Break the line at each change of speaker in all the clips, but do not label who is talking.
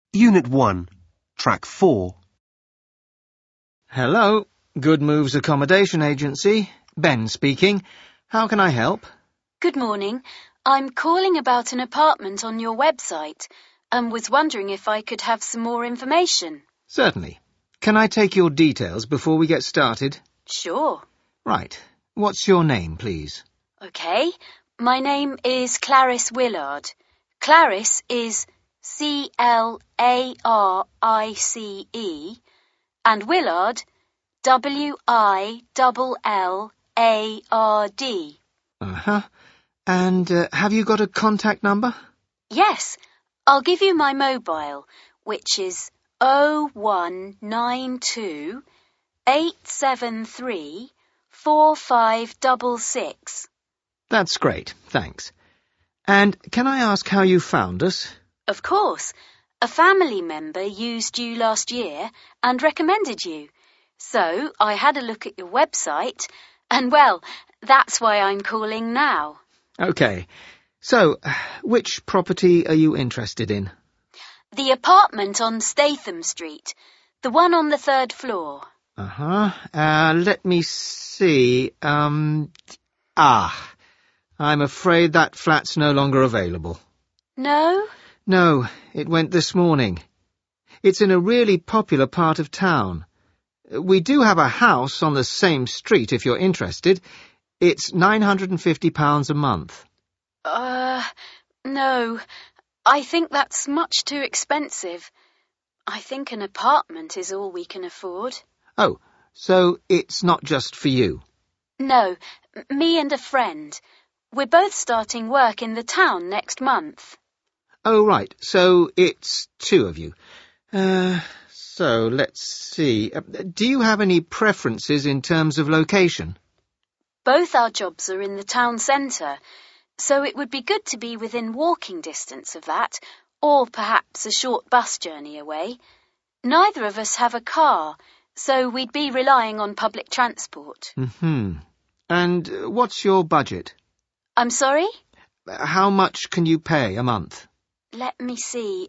Unit 1, Track 4.
Hello, Good Moves Accommodation Agency. Ben speaking. How can I help?
Good morning. I'm calling about an apartment on your website and was wondering if I could have some more information.
Certainly. Can I take your details before we get started?
Sure.
Right. What's your name, please?
OK. My name is Clarice Willard. Clarice is Clarice and Willard Willard.
Uh-huh. And have you got a contact number?
Yes, I'll give you my mobile, which is 0192 873 4566.
That's great, thanks. And can I ask how you found us?
Of course. A family member used you last year and recommended you. So I had a look at your website and, well, that's why I'm calling now.
OK. So, which property are you interested in?
The apartment on Statham Street, the one on the 3rd floor.
Uh-huh. Let me see. I'm afraid that flat's no longer available.
No?
No, it went this morning. It's in a really popular part of town. We do have a house on the same street if you're interested. It's £950 a month.
No. I think that's much too expensive. I think an apartment is all we can afford.
Oh, so it's not just for you?
No, me and a friend. We're both starting work in the town next month.
Oh, right. So it's two of you. So let's see. Do you have any preferences in terms of location?
Both our jobs are in the town centre, so it would be good to be within walking distance of that, or perhaps a short bus journey away. Neither of us have a car, so we'd be relying on public transport.
Mm-hmm. And what's your budget?
I'm sorry?
How much can you pay a month?
Let me see.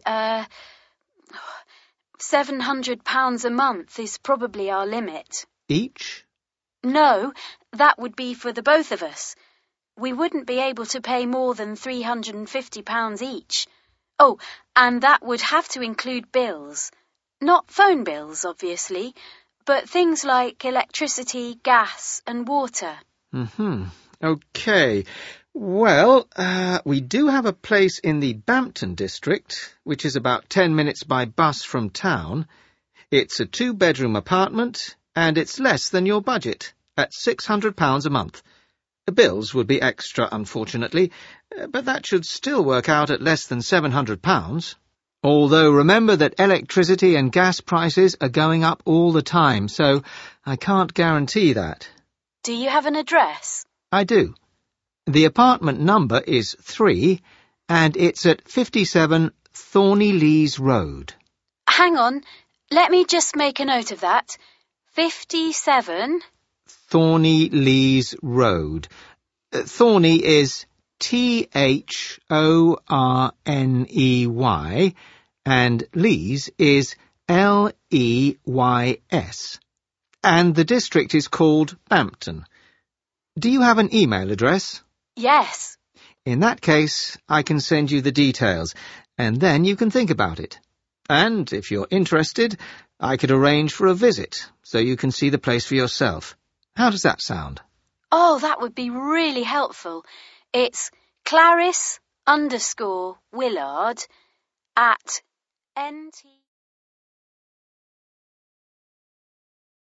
£700 a month is probably our limit.
Each?
No, that would be for the both of us. We wouldn't be able to pay more than £350 each. Oh, and that would have to include bills. Not phone bills, obviously, but things like electricity, gas and water.
Mm-hmm. OK. Well, we do have a place in the Bampton district, which is about 10 minutes by bus from town. It's a 2-bedroom apartment, and it's less than your budget, at £600 a month. The bills would be extra, unfortunately, but that should still work out at less than £700. Although remember that electricity and gas prices are going up all the time, so I can't guarantee that.
Do you have an address?
I do. The apartment number is 3, and it's at 57 Thorny Lees Road.
Hang on, let me just make a note of that. 57...
Thorny Lees Road. Thorny is Thorney, and Lees is Leys. And the district is called Bampton. Do you have an email address?
Yes.
In that case, I can send you the details, and then you can think about it. And if you're interested, I could arrange for a visit, so you can see the place for yourself. How does that sound?
Oh, that would be really helpful. It's Clarice_Willard @nt